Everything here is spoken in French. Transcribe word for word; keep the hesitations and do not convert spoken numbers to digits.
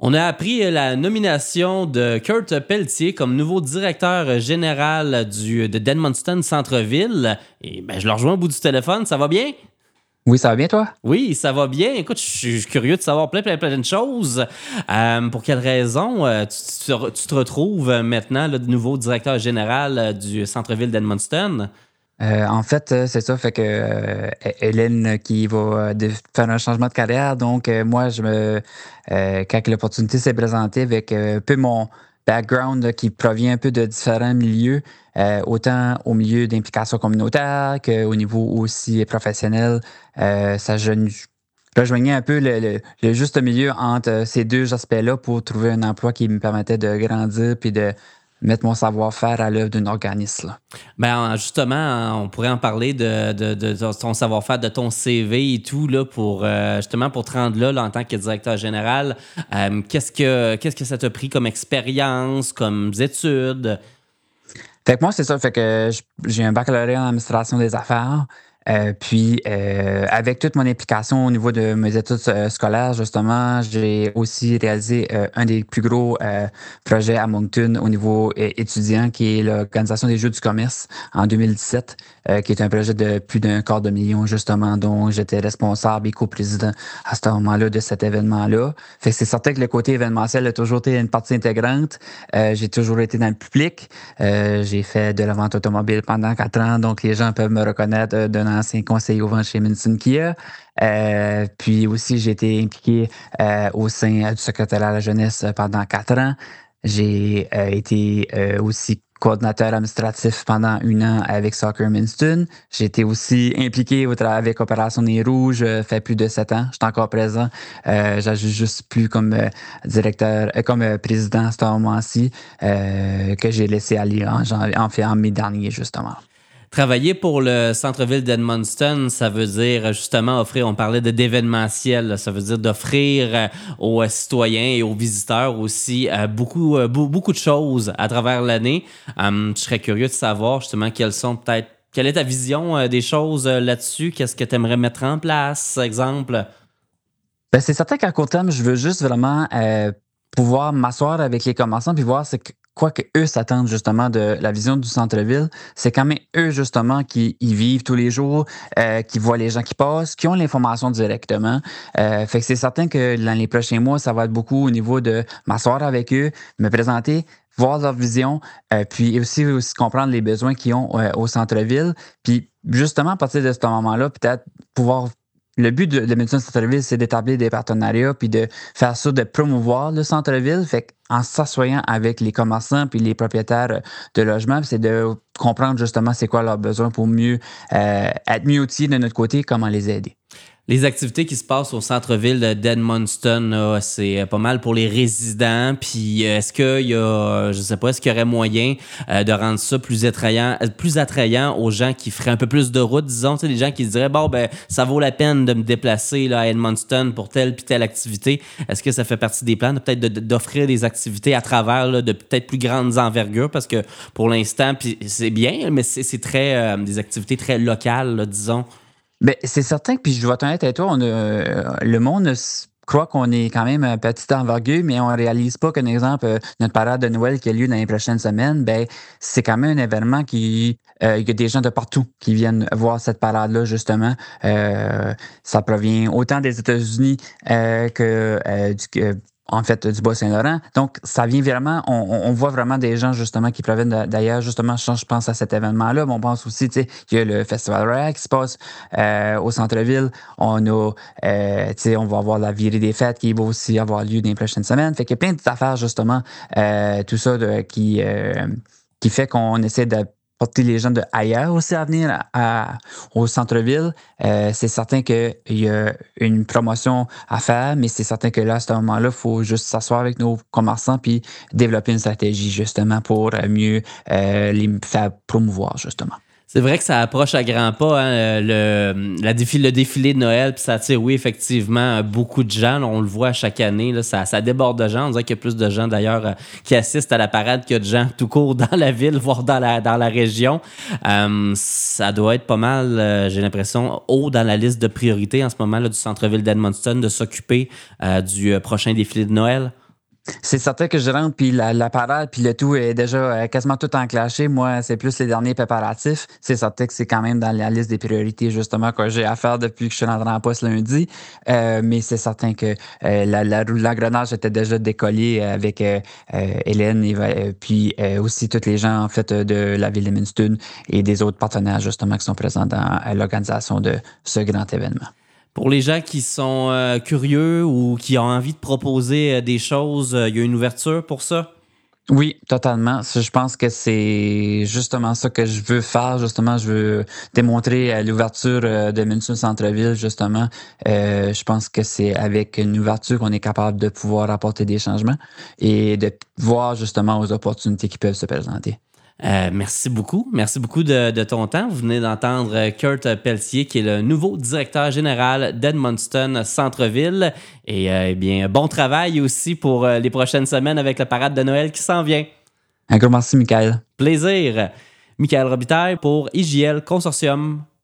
On a appris la nomination de Kurt Pelletier comme nouveau directeur général du, de Denmonston Centre-Ville. Et ben, je le rejoins au bout du téléphone. Ça va bien? Oui, ça va bien, toi? Oui, ça va bien. Écoute, je suis curieux de savoir plein, plein, plein de choses. Euh, pour quelles raisons euh, tu, tu, tu te retrouves maintenant là, de nouveau directeur général euh, du Centre-Ville d'Edmundston? Euh, en fait, euh, c'est ça, fait que euh, Hélène qui va euh, de- faire un changement de carrière, donc euh, moi, je me euh, quand l'opportunité s'est présentée avec euh, un peu mon background là, qui provient un peu de différents milieux, euh, autant au milieu d'implication communautaire qu'au niveau aussi professionnel, euh, ça je rejoignait un peu le, le- le juste milieu entre euh, ces deux aspects-là pour trouver un emploi qui me permettait de grandir puis de mettre mon savoir-faire à l'œuvre d'un organisme, là. Ben, justement, on pourrait en parler de, de, de ton savoir-faire, de ton C V et tout, là, pour, euh, justement, pour te rendre là, là, en tant que directeur général. Euh, qu'est-ce que, qu'est-ce que ça t'a pris comme expérience, comme études? Fait que moi, c'est ça. Fait que j- j'ai un baccalauréat en administration des affaires. Euh, puis, euh, avec toute mon implication au niveau de mes études euh, scolaires, justement, j'ai aussi réalisé euh, un des plus gros euh, projets à Moncton au niveau euh, étudiant, qui est l'organisation des Jeux du commerce en deux mille dix-sept, euh, qui est un projet de plus d'un quart de million, justement, dont j'étais responsable et coprésident à ce moment-là de cet événement-là. Fait que c'est certain que le côté événementiel a toujours été une partie intégrante. Euh, j'ai toujours été dans le public. Euh, j'ai fait de la vente automobile pendant quatre ans, donc les gens peuvent me reconnaître euh, d'un ancien conseiller aux ventes chez Minson Kia. Euh, puis aussi, j'ai été impliqué euh, au sein euh, du secrétariat à la jeunesse euh, pendant quatre ans. J'ai euh, été euh, aussi coordinateur administratif pendant un an avec Soccer Minston. J'ai été aussi impliqué au travail avec Opération Nez Rouge, euh, fait plus de sept ans. Je suis encore présent. Euh, J'ajoute juste plus comme euh, directeur, euh, comme euh, président à ce moment-ci, euh, que j'ai laissé aller en, janvier- en, fait, en mai dernier, justement. Travailler pour le centre-ville d'Edmundston, ça veut dire justement offrir, on parlait de d'événementiel, là, ça veut dire d'offrir euh, aux euh, citoyens et aux visiteurs aussi euh, beaucoup, euh, beau- beaucoup de choses à travers l'année. Hum, je serais curieux de savoir justement quelles sont peut-être, quelle est ta vision euh, des choses euh, là-dessus? Qu'est-ce que tu aimerais mettre en place, exemple? Ben, c'est certain qu'à court terme, je veux juste vraiment euh, pouvoir m'asseoir avec les commerçants puis voir c'est que- quoi que eux s'attendent justement de la vision du centre-ville. C'est quand même eux justement qui y vivent tous les jours, euh, qui voient les gens qui passent, qui ont l'information directement. Euh, fait que c'est certain que dans les prochains mois, ça va être beaucoup au niveau de m'asseoir avec eux, me présenter, voir leur vision, euh, puis aussi, aussi comprendre les besoins qu'ils ont euh, au centre-ville. Puis justement, à partir de ce moment-là, peut-être pouvoir le but de, de Médecins Centre-Ville, c'est d'établir des partenariats puis de faire ça, de promouvoir le centre-ville. Fait en s'assoyant avec les commerçants puis les propriétaires de logements, c'est de comprendre justement c'est quoi leurs besoins pour mieux euh, être mieux outillés de notre côté, comment les aider. Les activités qui se passent au centre-ville de d'Edmundston, là, c'est pas mal pour les résidents. Puis euh, est-ce qu'il y a, je sais pas, est-ce qu'il y aurait moyen euh, de rendre ça plus attrayant, euh, plus attrayant aux gens qui feraient un peu plus de route, disons, tu sais, les gens qui se diraient bon ben ça vaut la peine de me déplacer là à Edmundston pour telle puis telle activité. Est-ce que ça fait partie des plans de peut-être de- de- d'offrir des activités à travers là, de peut-être plus grandes envergures parce que pour l'instant, puis c'est bien, mais c'est c'est très euh, des activités très locales, là, disons. Ben, c'est certain que, puis je vais être honnête avec toi, on a, euh, le monde s- croit qu'on est quand même un petite envergure, mais on ne réalise pas qu'un exemple, euh, notre parade de Noël qui a lieu dans les prochaines semaines, ben, c'est quand même un événement qui, euh, il y a des gens de partout qui viennent voir cette parade-là, justement. Euh, Ça provient autant des États-Unis euh, que euh, du, que, en fait, du Bas-Saint-Laurent. Donc, ça vient vraiment, on, on voit vraiment des gens, justement, qui proviennent de- d'ailleurs. Justement, je je pense à cet événement-là, mais on pense aussi, tu sais, il y a le Festival Royal qui se passe euh, au centre-ville. On a, euh, tu sais, on va avoir la virée des fêtes qui va aussi avoir lieu dans les prochaines semaines. Fait qu'il y a plein d'affaires, justement, euh, tout ça de- qui, euh, qui fait qu'on essaie de porter les gens de ailleurs aussi à venir à- à- au centre-ville. Euh, c'est certain qu'il y a une promotion à faire, mais c'est certain que là, à ce moment-là, il faut juste s'asseoir avec nos commerçants puis développer une stratégie justement pour euh, mieux euh, les faire promouvoir, justement. C'est vrai que ça approche à grands pas, hein, le, la défi- le défilé de Noël, puis ça attire, oui, effectivement, beaucoup de gens. Là, on le voit chaque année, là, ça, ça déborde de gens. On dirait qu'il y a plus de gens, d'ailleurs, euh, qui assistent à la parade que de gens tout court dans la ville, voire dans la, dans la région. Euh, ça doit être pas mal, euh, j'ai l'impression, haut dans la liste de priorités en ce moment là, du centre-ville d'Edmundston de s'occuper euh, du euh, prochain défilé de Noël. C'est certain que je rentre, puis la, la parade, puis le tout est déjà euh, quasiment tout enclenché. Moi, c'est plus les derniers préparatifs. C'est certain que c'est quand même dans la liste des priorités, justement, que j'ai à faire depuis que je suis rentré en poste lundi. Euh, mais c'est certain que euh, la, la roue de l'engrenage était déjà décollée avec euh, euh, Hélène et euh, puis euh, aussi tous les gens, en fait, de la ville de Minston et des autres partenaires, justement, qui sont présents dans euh, l'organisation de ce grand événement. Pour les gens qui sont euh, curieux ou qui ont envie de proposer euh, des choses, il euh, y a une ouverture pour ça? Oui, totalement. Ça, je pense que c'est justement ça que je veux faire. Justement, je veux démontrer à l'ouverture euh, de Minston Centre-Ville, justement. Euh, je pense que c'est avec une ouverture qu'on est capable de pouvoir apporter des changements et de voir justement aux opportunités qui peuvent se présenter. Euh, merci beaucoup. Merci beaucoup de, de ton temps. Vous venez d'entendre Kurt Pelletier, qui est le nouveau directeur général d'Edmundston Centre-Ville. Et euh, eh bien, bon travail aussi pour euh, les prochaines semaines avec la parade de Noël qui s'en vient. Un gros merci, Michael. Plaisir. Michael Robitaille pour I J L Consortium.